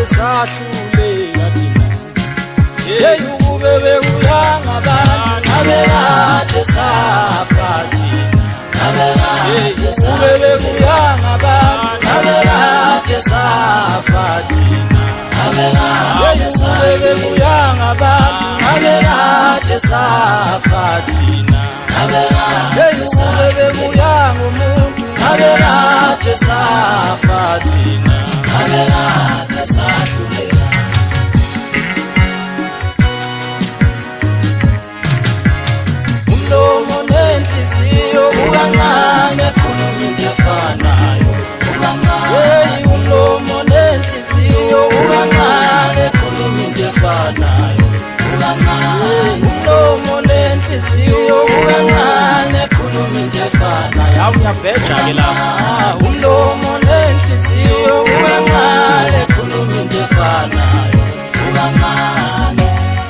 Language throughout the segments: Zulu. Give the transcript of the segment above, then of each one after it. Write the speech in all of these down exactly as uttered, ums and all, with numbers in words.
kade sahluleka thina hey ukube bekuyanga abantu ngabe kade safa thina ngabe kade ukube bekuyanga abantu ngabe kade safa thina ngabe kade ukube bekuyanga abantu ngabe kade safa thina ngabe kade ukube bekuyanga umuntu ngabe kade safa thina ngabe kade sahluleka umlomo nenhliziyo ukancane khuluma into efanayo ukancane umlomo nenhliziyo ukancane khuluma into efanayo ukancane umlomo nenhliziyo ukancane khuluma into efanayo awuyabheja ke lapha umlomo nenhliziyo ukancane khuluma into efanayo ukancane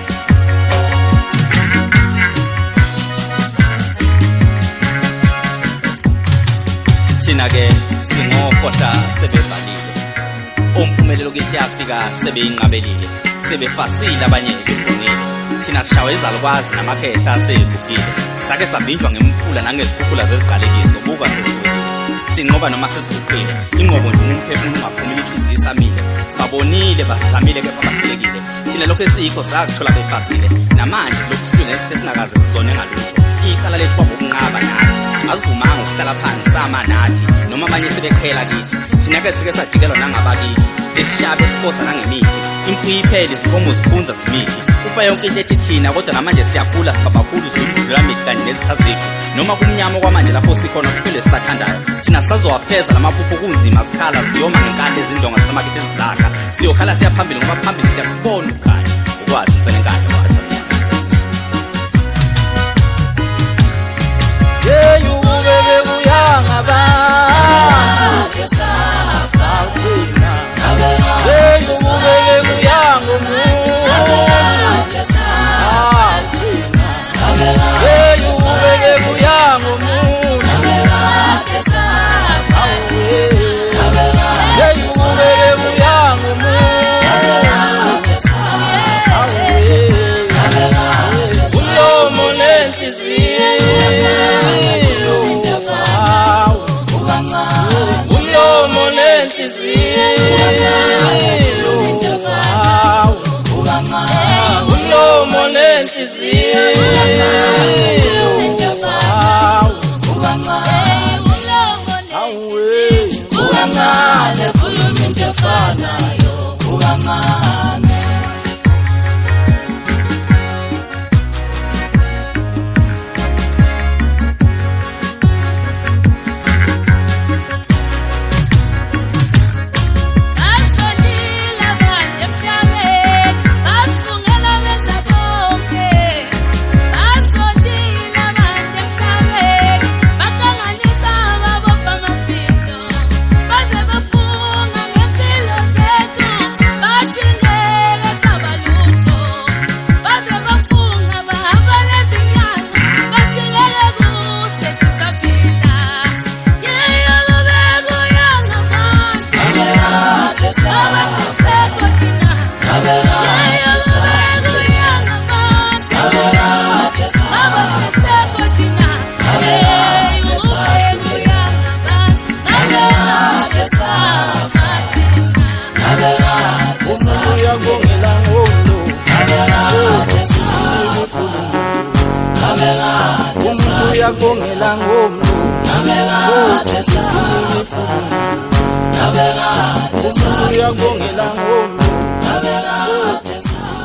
thina ke singofohla sebevalile umphumelelo kithi yafika sebeyinqabelile sebefasile abanye befungile thina sishawa izalukwazi namakhehla asegugile sake sabinjwa ngemfula nangezikhukhula zeziqalekiso buka sesifike sinqoba noma sesiguqile inqobo nje umphefumulo ungaphumeli inhliziyo isamile sibabonile basamile kepha bahlekile thina lokho esikho sakuthola befasile namanje lokhu silungele sithi singakaze sizone ngalutho icala lethu ngokunqaba nathi azivumanga ukuhlala phansi sama nathi noma abanye sebekhela kithi thina ke sike sajikelwa nangabakithi lesishabe siposa nangemithi imfuyo iphele izikomo ziphunza simithi ufa yonke into ethi thina kodwa namanje siyakhula sibabakhulu sidlula mithi kanye nezitha zethu noma kumnyama kwamanje lapho sikhona siphele sibathandayo thina sazowafeza lamaphupho kunzima sikhala siyoma ngenkande ezindonga zasemakithi ezizakha siyokhala siyaphambili ngoba phambili siyakubona ukukhanya ukwazi senenkande wathi hey ukube bekuyanga abantu safa thina hey ukube bekuyanga umuntu safa thina hey ukube bekuyanga umuntu safa hey ukube bekuyanga umuntu safa umlomo nenhliziyo umlomo nenhliziyo umlomo nenhliziyo ukancane khuluma into efanayo ukancane uyakongela ngomlo ngabekade sifuna ngabekade uyakongela ngomlo ngabekade